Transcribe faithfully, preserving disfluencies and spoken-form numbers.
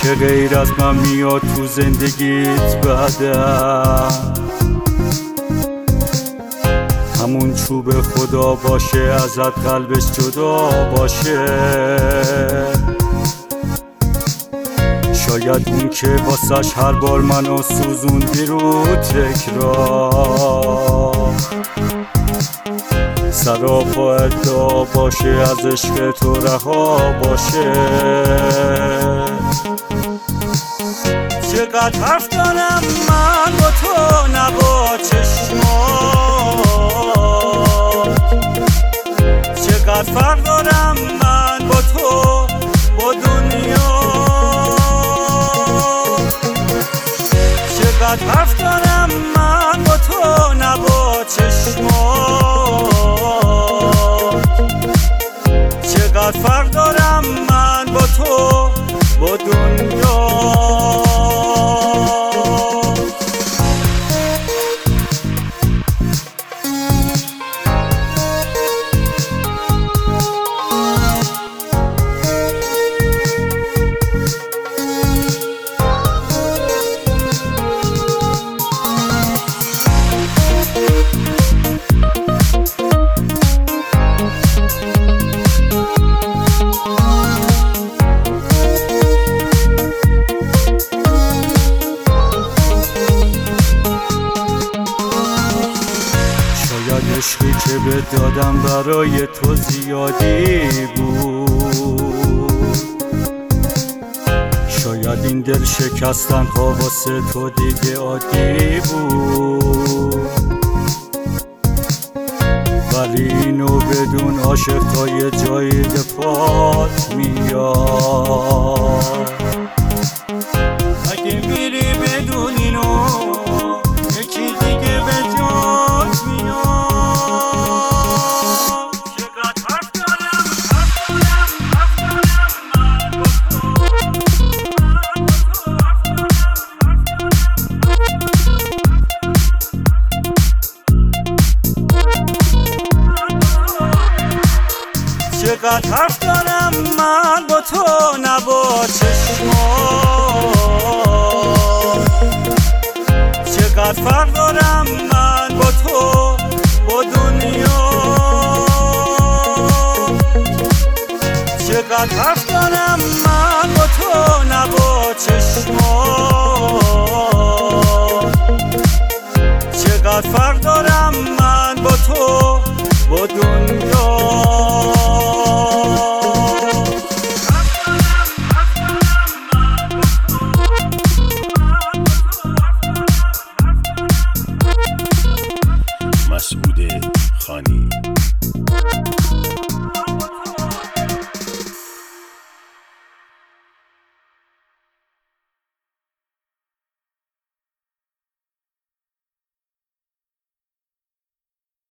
که غیر از من میاد تو زندگیت بعدم، همون چوب خدا باشه ازت قلبش جدا باشه. شاید اون که واسش هر بار منو سوزوندی رو تکرار، سراپا ادعا باشه از عشق تو رها باشه. چقدر حرف دارم من با تو نبا چشمات، چقدر فرق دارم من با تو با دنیا، چقدر حرف دارم من با تو نبا چشمات، چقدر فرق دارم من با تو با دنیا. عشقی که به دادم برای تو زیادی بود، شاید این دل شکستن ها واسه تو دیگه عادی بود، ولی اینو بدون عاشق تا یه جایی به پات میاد. اگه میری بدون اینو یکی دیگه به جات میاد. چقدر حرف دارم من با تو نبا چشمات، چقدر فرق دارم من با تو با دنیا، چقدر حرف دارم من با تو نبا چشمات، چقدر فرق دارم من با تو با دنیا. مسعود خانی.